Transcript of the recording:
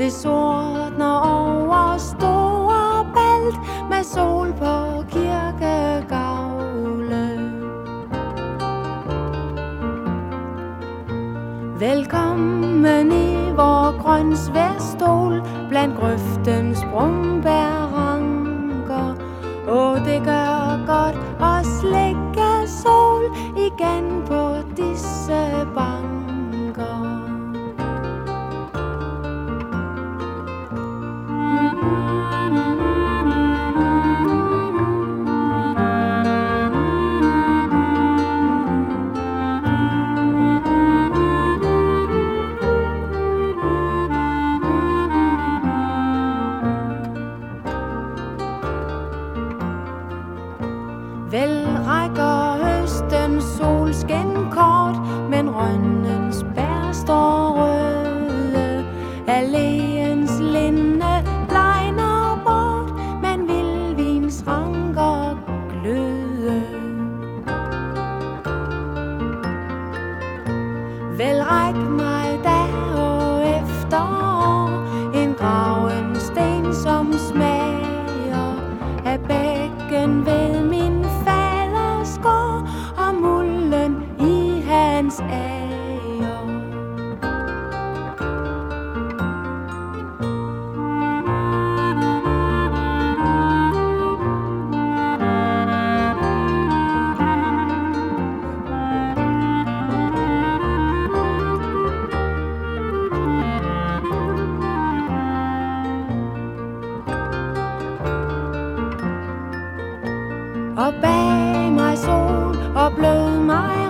Det sortner over Storebælt med sol på kirkegavle. Velkommen i vor grønsværstol blandt grøftens brumbærranker. Det gør godt at slække sol igen på disse banker. Vel rækker høstens solskin kort, men rønnens bær står røde. Alléens linde blegner bort, men vildvins ranker gløde. Vel ræk mig da år efter år en graven sten, som smager af bækken ved min faders gård og mulden i hans ager. Og bag mig sol og blød mig